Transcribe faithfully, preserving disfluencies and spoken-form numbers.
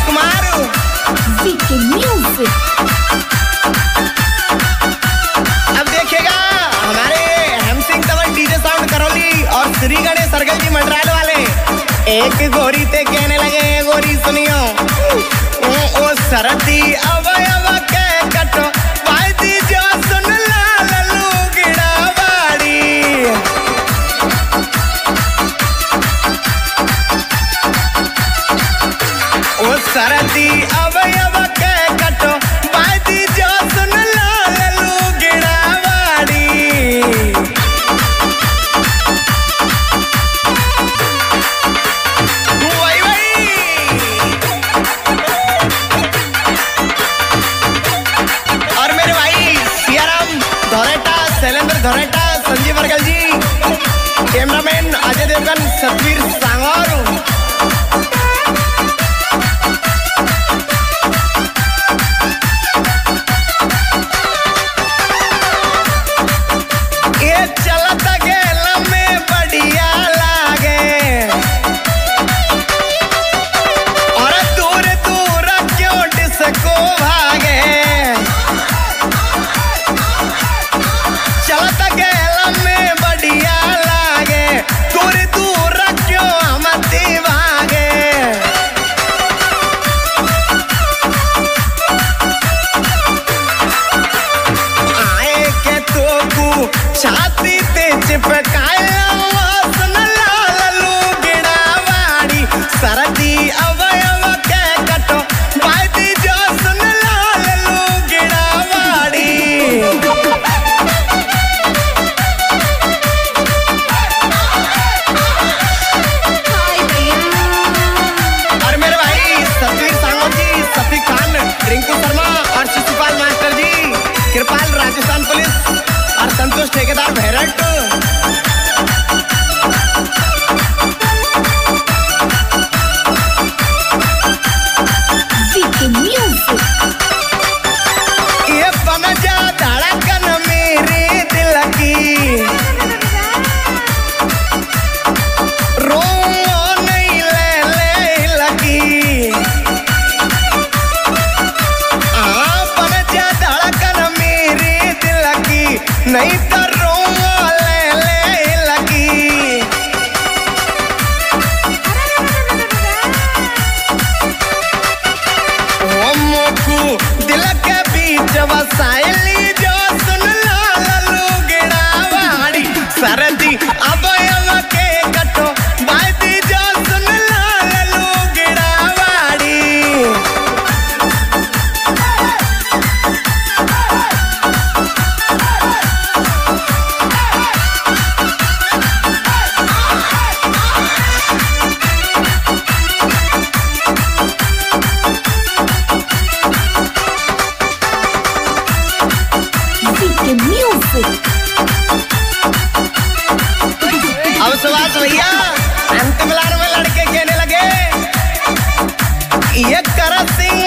Kumar VK music. अब देखिएगा हमारे हम सिंह तवन डीजे साउंड करौली और श्री गणेश सरगल जी मंडराल वाले एक गोरी ते कहने लगे, गोरी सुनियो ओ, ओ सरती अब अब के कटो वायदी जो सुन लाल लुगड़ा बाड़ी। ओ सरती अब अब के कटो वायदी जो सुन लाल लुगड़ा बाड़ी। वही वही और मेरे भाई सियाराम धोरेटा, शैलेंद्र धोरेटा, संजीव वर्गल जी, कैमरामैन अजय देवगन, सतवीर सांगौर। ये चलत गेल में बढ़िया लागे और दूर दूर क्यों डिस्को भागे। चलत गेल में बढ़िया लागे, दूर दूर क्यों हमती भागे। आए के तो कु छाती ते चिपकाया सुन लाल लुगड़ा वाड़ी। सरदी अब अब के कटो वायदी जो सुन लाल लुगड़ा वाड़ी। हाय भैया। और मेरे भाई सतवीर सांगो जी, सफी खान, रिंकू शर्मा और शिशुपाल मास्टर जी, कृपाल राजस्थान पुलिस और संतोष ठेकेदार भैरट। VK music. ये बन जा धड़कन मेरे दिल की, रो नहीं ले ले लगी। आ बन जा धड़कन मेरे दिल की, नहीं तो रो ले ले लगी। ओ मोकू दिल के बीच वसाइली जो सुन लाल लुगड़ा वाड़ी। सरदी अब अब के कटो वायदी जो सुन लाल लुगड़ा वाड़ी। VK music. अब सुभाष भैया अंतिम लाइन में लड़के कहने लगे, ये कर सिंह